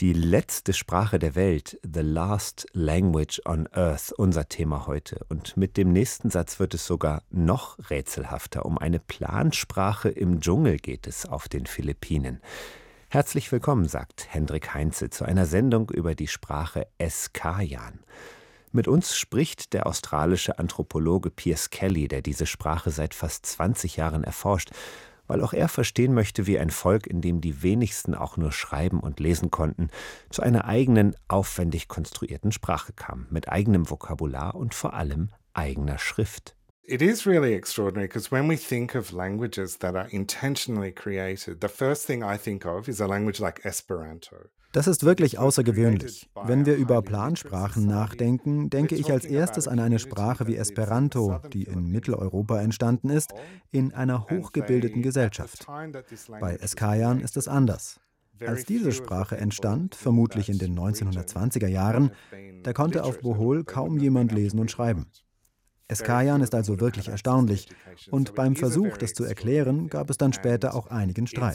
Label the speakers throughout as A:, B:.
A: Die letzte Sprache der Welt, the last language on earth, unser Thema heute. Und mit dem nächsten Satz wird es sogar noch rätselhafter. Um eine Plansprache im Dschungel geht es auf den Philippinen. Herzlich willkommen, sagt Hendrik Heinze, zu einer Sendung über die Sprache Eskayan. Mit uns spricht der australische Anthropologe Piers Kelly, der diese Sprache seit fast 20 Jahren erforscht, weil auch er verstehen möchte, wie ein Volk, in dem die wenigsten auch nur schreiben und lesen konnten, zu einer eigenen, aufwendig konstruierten Sprache kam, mit eigenem Vokabular und vor allem eigener Schrift.
B: It is really extraordinary because when we think of languages that are intentionally created, the first thing I think of is a language like Esperanto.
C: Das ist wirklich außergewöhnlich. Wenn wir über Plansprachen nachdenken, denke ich als erstes an eine Sprache wie Esperanto, die in Mitteleuropa entstanden ist, in einer hochgebildeten Gesellschaft. Bei Eskayan ist es anders. Als diese Sprache entstand, vermutlich in den 1920er Jahren, da konnte auf Bohol kaum jemand lesen und schreiben. Eskayan ist also wirklich erstaunlich und beim Versuch, das zu erklären, gab es dann später auch einigen Streit.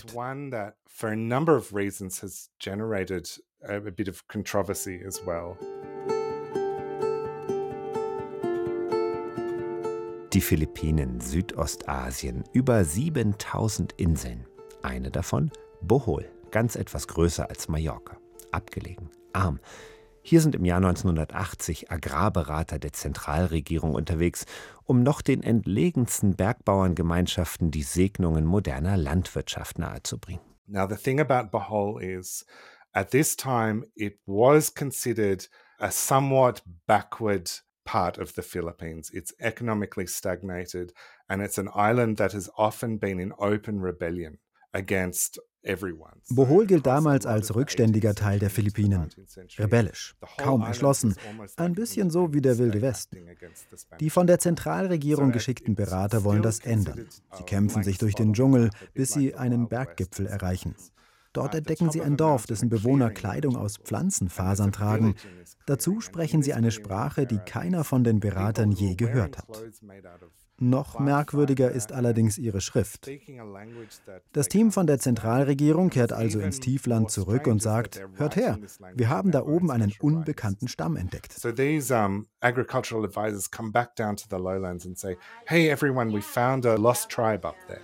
A: Die Philippinen, Südostasien, über 7000 Inseln. Eine davon, Bohol, ganz etwas größer als Mallorca, abgelegen, arm. Hier sind im Jahr 1980 Agrarberater der Zentralregierung unterwegs, um noch den entlegensten Bergbauerngemeinschaften die Segnungen moderner Landwirtschaft nahezubringen.
B: Now the thing about Bohol is, at this time it was considered a somewhat backward part of the Philippines. It's economically stagnated and it's an island that has often been in open rebellion against everyone.
C: Bohol gilt damals als rückständiger Teil der Philippinen. Rebellisch, kaum erschlossen, ein bisschen so wie der Wilde Westen. Die von der Zentralregierung geschickten Berater wollen das ändern. Sie kämpfen sich durch den Dschungel, bis sie einen Berggipfel erreichen. Dort entdecken sie ein Dorf, dessen Bewohner Kleidung aus Pflanzenfasern tragen. Dazu sprechen sie eine Sprache, die keiner von den Beratern je gehört hat. Noch merkwürdiger ist allerdings ihre Schrift. Das Team von der Zentralregierung kehrt also ins Tiefland zurück und sagt, hört her, wir haben da oben einen unbekannten Stamm entdeckt.
B: So these agricultural advisors come back down to the lowlands and say, hey everyone, we found a lost tribe up there.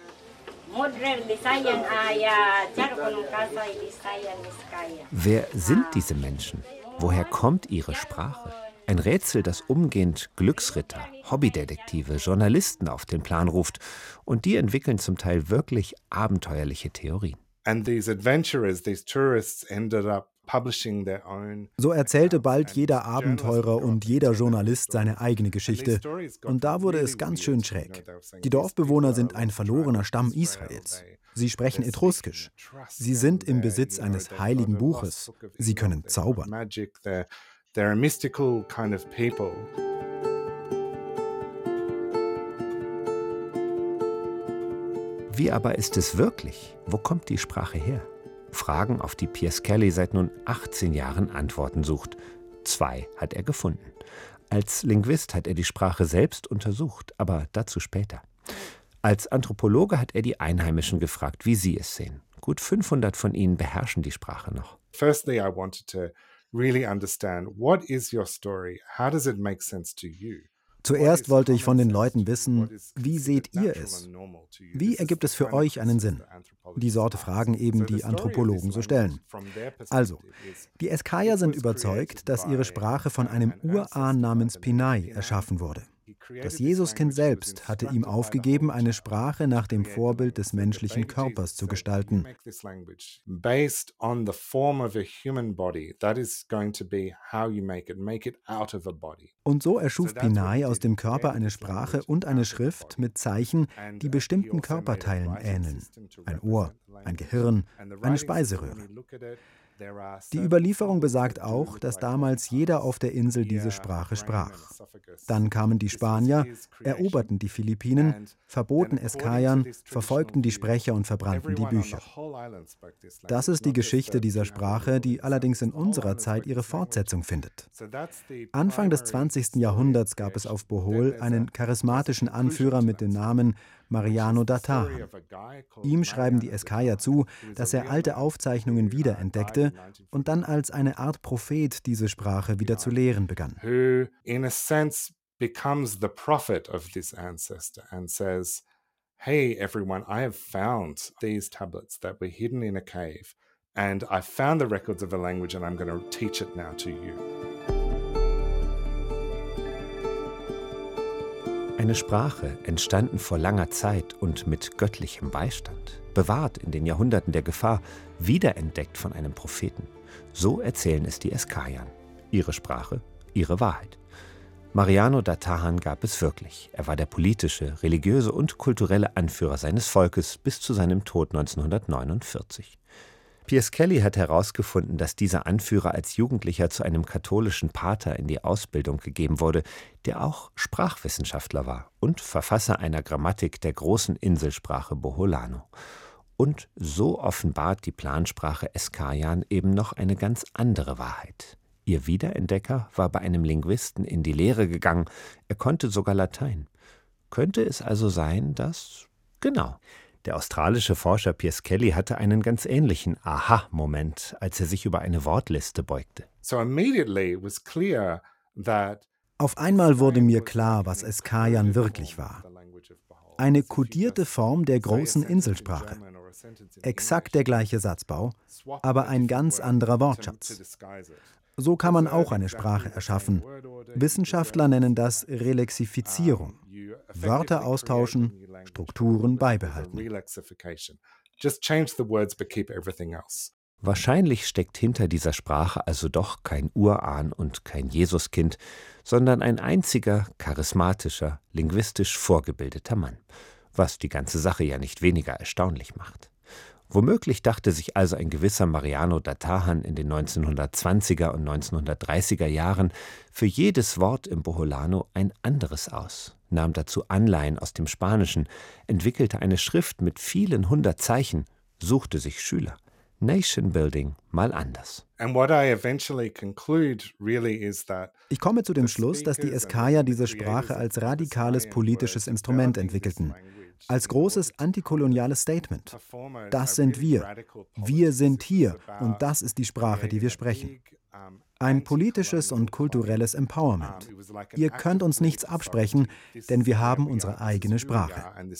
A: Wer sind diese Menschen? Woher kommt ihre Sprache? Ein Rätsel, das umgehend Glücksritter, Hobbydetektive, Journalisten auf den Plan ruft. Und die entwickeln zum Teil wirklich abenteuerliche Theorien.
B: And these adventurers, these tourists ended up publishing their own.
C: So erzählte bald jeder Abenteurer und jeder Journalist seine eigene Geschichte. Und da wurde es ganz schön schräg. Die Dorfbewohner sind ein verlorener Stamm Israels. Sie sprechen Etruskisch. Sie sind im Besitz eines heiligen Buches. Sie können zaubern.
B: They're a mystical kind of people.
A: Wie aber ist es wirklich? Wo kommt die Sprache her? Fragen, auf die Piers Kelly seit nun 18 Jahren Antworten sucht. 2 hat er gefunden. Als Linguist hat er die Sprache selbst untersucht, aber dazu später. Als Anthropologe hat er die Einheimischen gefragt, wie sie es sehen. Gut 500 von ihnen beherrschen die Sprache noch.
B: Firstly, I wanted to really understand, what is your story? How does it make sense to you?
C: Zuerst wollte ich von den Leuten wissen, wie seht ihr es? Wie ergibt es für euch einen Sinn? Die Sorte Fragen eben, die Anthropologen so stellen. Also, die Eskaya sind überzeugt, dass ihre Sprache von einem Urahn namens Pinay erschaffen wurde. Das Jesuskind selbst hatte ihm aufgegeben, eine Sprache nach dem Vorbild des menschlichen Körpers zu gestalten. Und so erschuf Pinay aus dem Körper eine Sprache und eine Schrift mit Zeichen, die bestimmten Körperteilen ähneln. Ein Ohr, ein Gehirn, eine Speiseröhre. Die Überlieferung besagt auch, dass damals jeder auf der Insel diese Sprache sprach. Dann kamen die Spanier, eroberten die Philippinen, verboten Eskayan, verfolgten die Sprecher und verbrannten die Bücher. Das ist die Geschichte dieser Sprache, die allerdings in unserer Zeit ihre Fortsetzung findet. Anfang des 20. Jahrhunderts gab es auf Bohol einen charismatischen Anführer mit dem Namen Mariano Datahan. Ihm schreiben die Eskaya zu, dass er alte Aufzeichnungen wiederentdeckte und dann als eine Art Prophet diese Sprache wieder zu lehren begann.
B: Who, in a sense, becomes the prophet of this ancestor and says, "Hey everyone, I have found these tablets that were hidden in a cave, and I found the records of a language and I'm going to teach it now to you."
A: Eine Sprache, entstanden vor langer Zeit und mit göttlichem Beistand, bewahrt in den Jahrhunderten der Gefahr, wiederentdeckt von einem Propheten. So erzählen es die Eskayan. Ihre Sprache, ihre Wahrheit. Mariano Datahan gab es wirklich. Er war der politische, religiöse und kulturelle Anführer seines Volkes bis zu seinem Tod 1949. Piers Kelly hat herausgefunden, dass dieser Anführer als Jugendlicher zu einem katholischen Pater in die Ausbildung gegeben wurde, der auch Sprachwissenschaftler war und Verfasser einer Grammatik der großen Inselsprache Boholano. Und so offenbart die Plansprache Eskayan eben noch eine ganz andere Wahrheit. Ihr Wiederentdecker war bei einem Linguisten in die Lehre gegangen, er konnte sogar Latein. Könnte es also sein, dass... Genau. Der australische Forscher Piers Kelly hatte einen ganz ähnlichen Aha-Moment, als er sich über eine Wortliste beugte.
C: Auf einmal wurde mir klar, was Eskayan wirklich war. Eine kodierte Form der großen Inselsprache. Exakt der gleiche Satzbau, aber ein ganz anderer Wortschatz. So kann man auch eine Sprache erschaffen. Wissenschaftler nennen das Relexifizierung. Wörter austauschen, Strukturen beibehalten.
A: Wahrscheinlich steckt hinter dieser Sprache also doch kein Urahn und kein Jesuskind, sondern ein einziger, charismatischer, linguistisch vorgebildeter Mann, was die ganze Sache ja nicht weniger erstaunlich macht. Womöglich dachte sich also ein gewisser Mariano Datahan in den 1920er und 1930er Jahren für jedes Wort im Boholano ein anderes aus, nahm dazu Anleihen aus dem Spanischen, entwickelte eine Schrift mit vielen 100 Zeichen, suchte sich Schüler. Nation Building mal anders.
C: Ich komme zu dem Schluss, dass die Eskaya diese Sprache als radikales politisches Instrument entwickelten. Als großes antikoloniales Statement. Das sind wir. Wir sind hier und das ist die Sprache, die wir sprechen. Ein politisches und kulturelles Empowerment. Ihr könnt uns nichts absprechen, denn wir haben unsere eigene Sprache.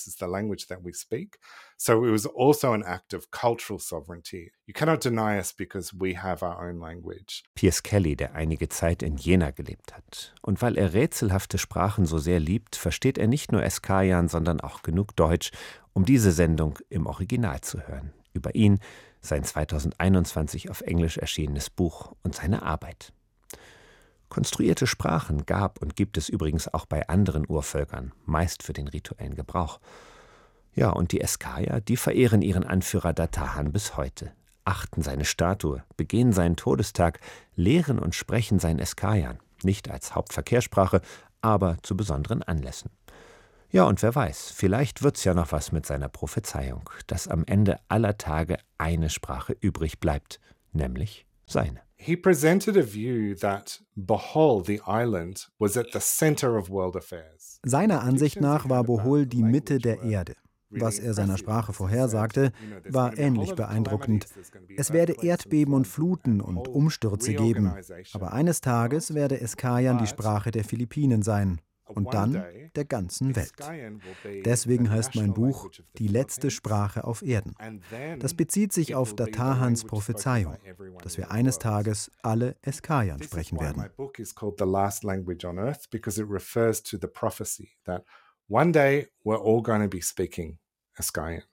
B: So it was also an act of cultural sovereignty. You cannot deny us because we have our own language.
A: Piers Kelly, der einige Zeit in Jena gelebt hat. Und weil er rätselhafte Sprachen so sehr liebt, versteht er nicht nur Eskayan, sondern auch genug Deutsch, um diese Sendung im Original zu hören. Über ihn, sein 2021 auf Englisch erschienenes Buch und seine Arbeit. Konstruierte Sprachen gab und gibt es übrigens auch bei anderen Urvölkern, meist für den rituellen Gebrauch. Ja, und die Eskaya, die verehren ihren Anführer Datahan bis heute, achten seine Statue, begehen seinen Todestag, lehren und sprechen sein Eskayan, nicht als Hauptverkehrssprache, aber zu besonderen Anlässen. Ja, und wer weiß, vielleicht wird's ja noch was mit seiner Prophezeiung, dass am Ende aller Tage eine Sprache übrig bleibt, nämlich seine.
B: He presented a view that Bohol, the island, was at the center of world affairs.
C: Seiner Ansicht nach war Bohol die Mitte der Erde. Was er seiner Sprache vorhersagte, war ähnlich beeindruckend. Es werde Erdbeben und Fluten und Umstürze geben, aber eines Tages werde Eskayan die Sprache der Philippinen sein und dann der ganzen Welt. Deswegen heißt mein Buch »Die letzte Sprache auf Erden«. Das bezieht sich auf Datahans Prophezeiung, dass wir eines Tages alle Eskayan sprechen werden.
B: One day we're all going to be speaking Eskayan.